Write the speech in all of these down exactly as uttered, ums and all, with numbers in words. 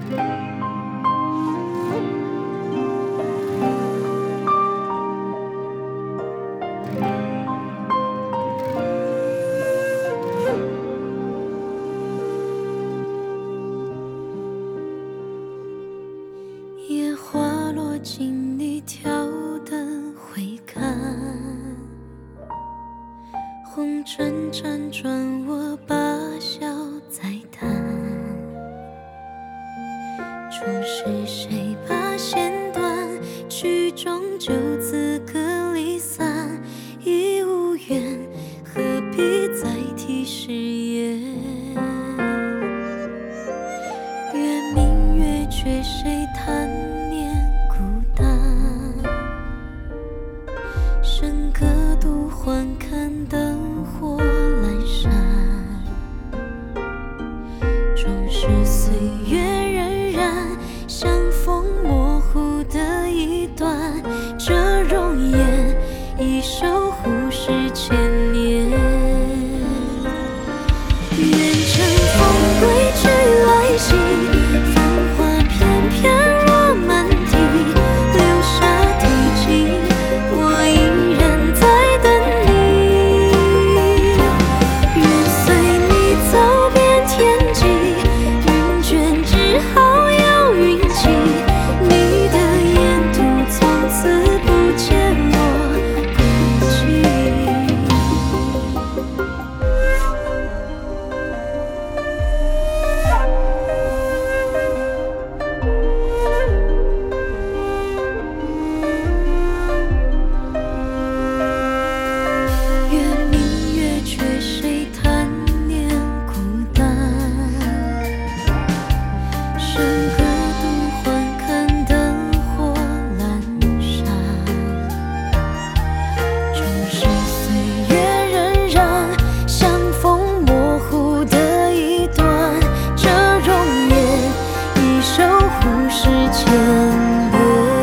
野花落进你挑的回看，红尘辗转，我把笑再叹。终是谁把线断，曲终就此各离散。已无缘，何必再提誓言？月明月缺，谁叹念孤单？笙歌独欢，看灯火阑珊。终是岁月荏苒，相逢模糊的一段。这容颜，一首忽视千年。愿乘风归去来兮，繁华翩翩落满地，流沙提起，我依然在等你。愿随你走遍天际，云卷之后有云起，你的沿途从此不见我轨迹。月明月缺，谁叹念孤单？笙歌独欢，看灯火阑珊。终是岁月荏苒，相逢模糊的一段。这容颜，一首忽视千年。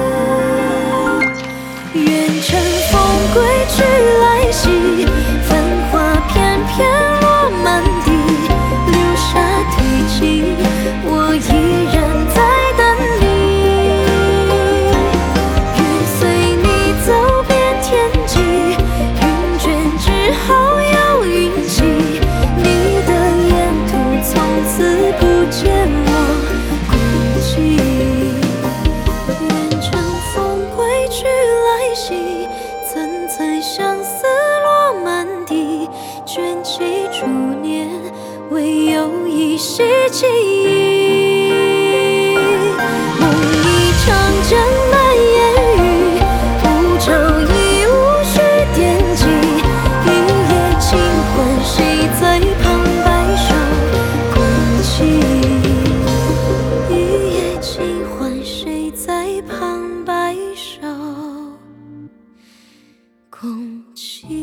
愿乘风归去来兮，繁华翩翩落满地，流沙提起，我依然在等你。愿随你走遍天际，云卷之后有云起，你的沿途从此不见我轨迹。愿乘风归去来兮，层层相思落满地，卷起逐年，唯有一息记忆。梦一场，江南烟雨，无愁亦无需惦记。一夜清欢，谁在旁白首共泣？一夜清欢，谁在旁白首共泣？